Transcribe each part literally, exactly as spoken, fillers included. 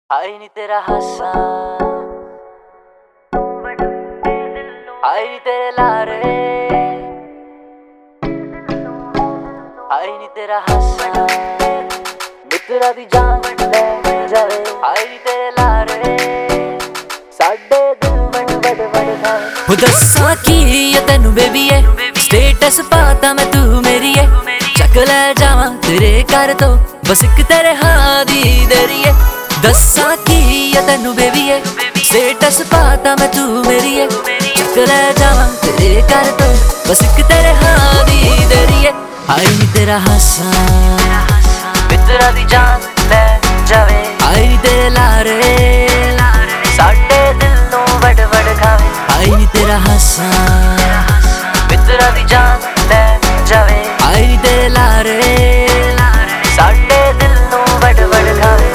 आई नी तेरा हासा, आई नी तेरे लारे, आई नी तेरा हासा मित्रा दी जान ले जावे। आई नी तेरे लारे साडे दिल वड वड वड खावे। हो दस्सां की है तैनू बेबी है, स्टेटस पाता मैं तू मेरी है। चक ले जावां तेरे घर तो बस एक तेरे हाँ दी देरी है। दस्सां की है तैनू बेबी है, स्टेटस पाता मैं तू मेरी है। चक ले जावां तेरे घर तो बस एक तेरे हाँ दी देरी है। आई नी तेरा हासा मित्रा दी जान ले जावे। आई नी तेरे लारे साडे दिल नू वड वड खावे। आई नी तेरा हासा मित्रा दी जान ले जावे। आई नी तेरे लारे साडे दिल नू वड वड खावे।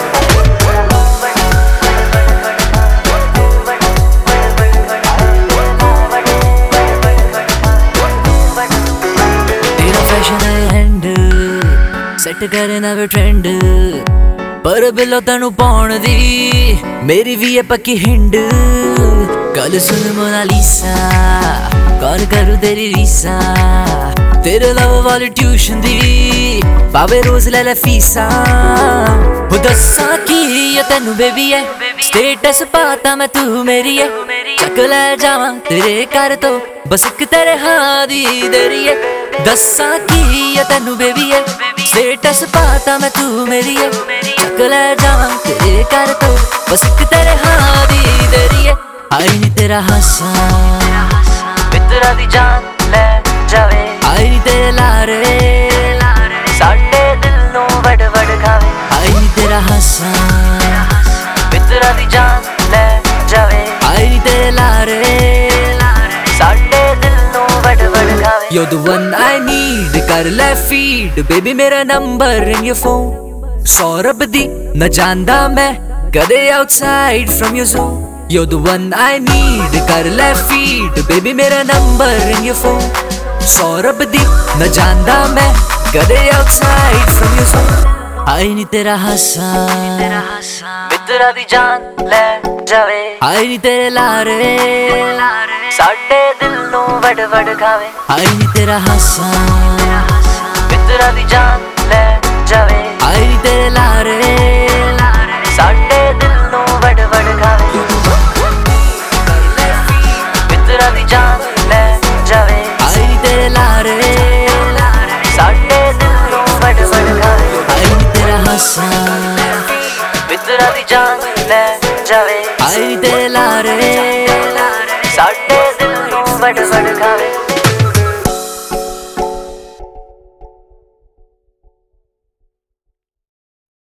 तेरा फैशन है हैंड सैट करे नवे ट्रेंड, पर बिलो तेनू पाउण दी मेरी भी है पक्की हिंड। गल सुन मोनालिसा कौन करूं तेरी रीसा, तेरे लव वाली ट्यूशन दी पावे रोज ले ले फीसा। हो दस्सां की है तैनू बेबी है, स्टेटस पाता मैं तू मेरी है। चक ले जावां तेरे घर तो बस एक तेरे हाँ दी देरी है। दस्सां की है तैनू बेबी है, स्टेटस पाता मैं तू मेरी है। चक ले जावां तेरे घर तो बस एक तेरे हाँ दी देरी है। आई नी तेरा हासा मित्रा दी जान ले जावे। आई नी तेरे लारे साडे दिल नू वड वड खावे। आई नी तेरा हासा मित्रा दी जान ले जावे। आई नी तेरे लारे साडे दिल नू वड वड खावे। You're the one I need, कर ले फीड बेबी मेरा number in your phone. Saurabh दी न जानदा मैं कदे outside from your zone. You're the one I need, कर ले फीड बेबी मेरा number in your phone. Saurabh दी न जानदा मैं कदे आउटसाइड फ्रॉम योर जोन। आई नी तेरा हासा मित्रा दी जान ले जावे। आई नी तेरे लारे साडे दिल नू वड वड खावे। आई नी तेरा हासा मित्रा दी जान ले जावे। आई नी तेरे लारे साडे दिल नू वड वड खावे। मित्रा दी जान ले जावे। आई नी तेरे लारे साडे दिल नू वड वड खावे। आई नी तेरा हासा मित्रा दी जान ले जावे। आई नी तेरे लारे साडे दिल नू वड वड खावे।